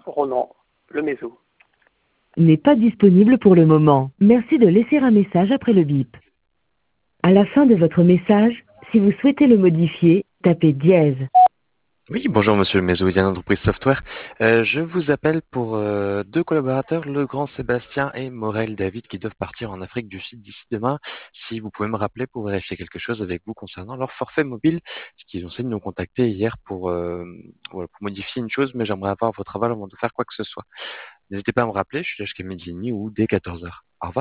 Ronan, le Méso. N'est pas disponible pour le moment. Merci de laisser un message après le bip. À la fin de votre message, si vous souhaitez le modifier, tapez dièse. Oui, bonjour Monsieur le Mézoïdien d'entreprise software. Je vous appelle pour deux collaborateurs, le grand Sébastien et Morel David, qui doivent partir en Afrique du Sud d'ici demain. Si vous pouvez me rappeler pour vérifier quelque chose avec vous concernant leur forfait mobile, ce qu'ils ont essayé de nous contacter hier voilà, pour modifier une chose, mais j'aimerais avoir votre aval avant de faire quoi que ce soit. N'hésitez pas à me rappeler, je suis là jusqu'à midi et demi ou dès 14 heures.